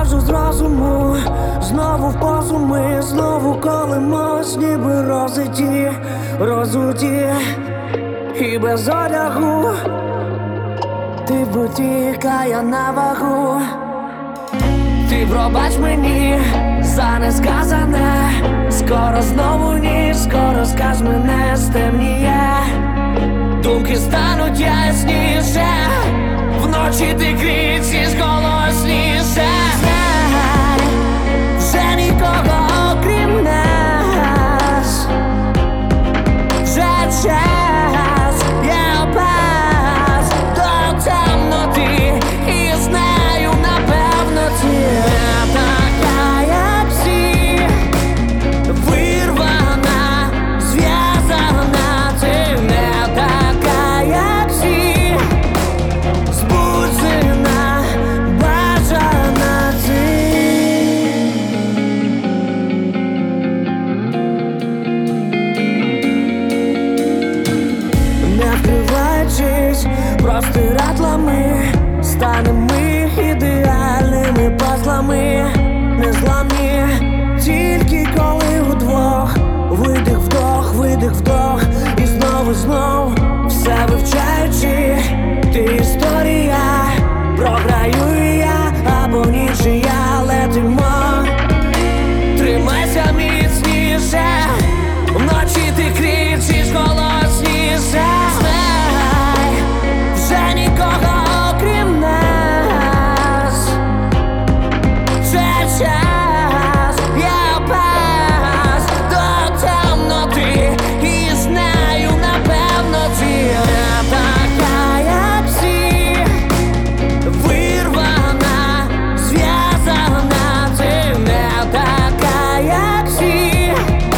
виходжу з розуму, знову в позу ми знову колимось, ніби розуті і без одягу. Ти в бутік, а я на вагу. Ти пробач мені за несказане, скоро знову ніч, скоро скаж мене стемніє. Думки стануть ясніше, вночі ти кричиш голосніше. Знай, вже нікого окрім нас, вже час є опас до темноти, і знаю, напевно, ти не така, як всі, вирвана, зв'язана, ти не така, як всі, збуджена, бажана ти. Не вкриваючись простирадлами, станем ми ідеальними пазлами, незламні, тільки коли удвох. Видих, вдох, і знов все вивчаючи. Ти історія, програю я або нічия, летимо. Тримайся міцніше, вночі ти кричиш голосніше. Знай, вже нікого окрім нас, вже час є опас до темноти, і знаю, напевно, ти не така, як всі, вирвана, зв'язана, ти не така, як всі,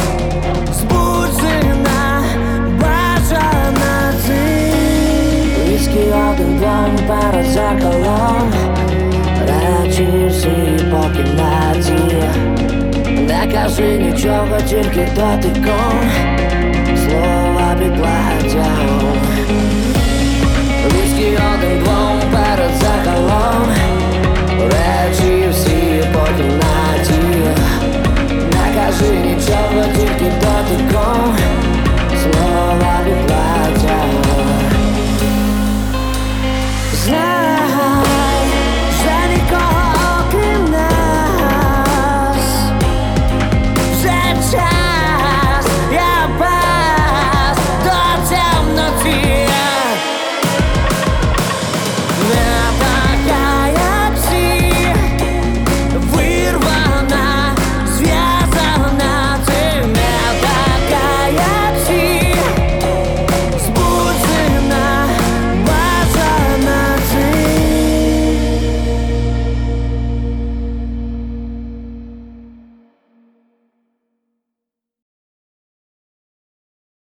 збуджена, бажана ти. Віскі один дом перед зеркалом, речі всі по кімнаті. Не кажи нічого, тільки дотиком, слова під платтям.